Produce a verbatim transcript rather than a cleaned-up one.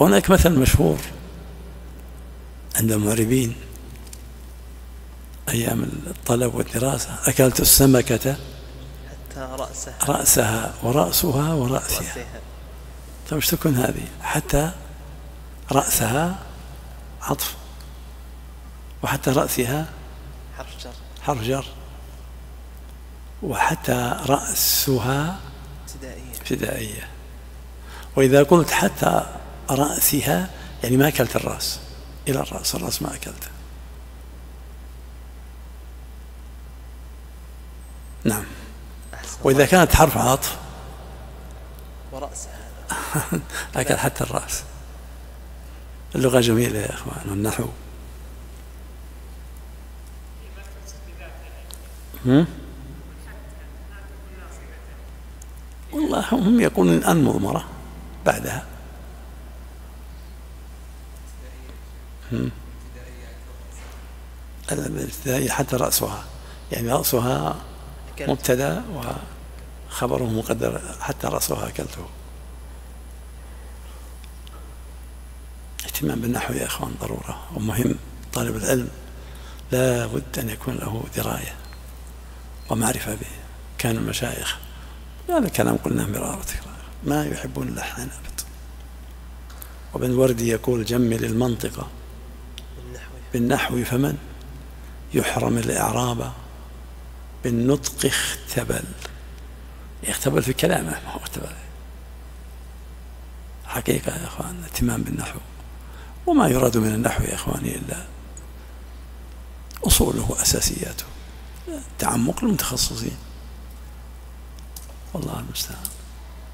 هناك مثل مشهور عند المعربين أيام الطلب والدراسة: أكلت السمكة حتى رأسها رأسها ورأسها ورأسها. طيب ايش تكون هذه؟ حتى رأسها عطف، وحتى رأسها حرف جر حرف جر، وحتى رأسها ابتدائية ابتدائية. وإذا قلت حتى رأسها يعني ما أكلت الرأس، إلى الرأس، الرأس ما أكلته. نعم. وإذا كانت حرف عطف ورأسها أكل حتى الرأس. اللغة جميلة يا إخوان، والنحو. هم؟ والله هم يقولون الآن مضمرة بعدها. هم؟ الابتدائية حتى رأسها، يعني رأسها مبتدأ وخبره مقدر، حتى رأسها أكلته. اهتمام بالنحو يا إخوان ضرورة ومهم. طالب العلم لا بد أن يكون له دراية ومعرفة به. كان المشايخ، هذا الكلام قلناه مرارا تكرارا، ما يحبون اللحن أبدا. وابن الوردي يقول: جمل المنطقة بالنحو فمن يحرم الإعراب بالنطق اختبل. يختبل في كلامه، ما هو اختبل. حقيقة يا إخوان اهتمام بالنحو. وما يراد من النحو يا إخواني إلا أصوله وأساسياته، تعمق للمتخصصين. والله المستعان.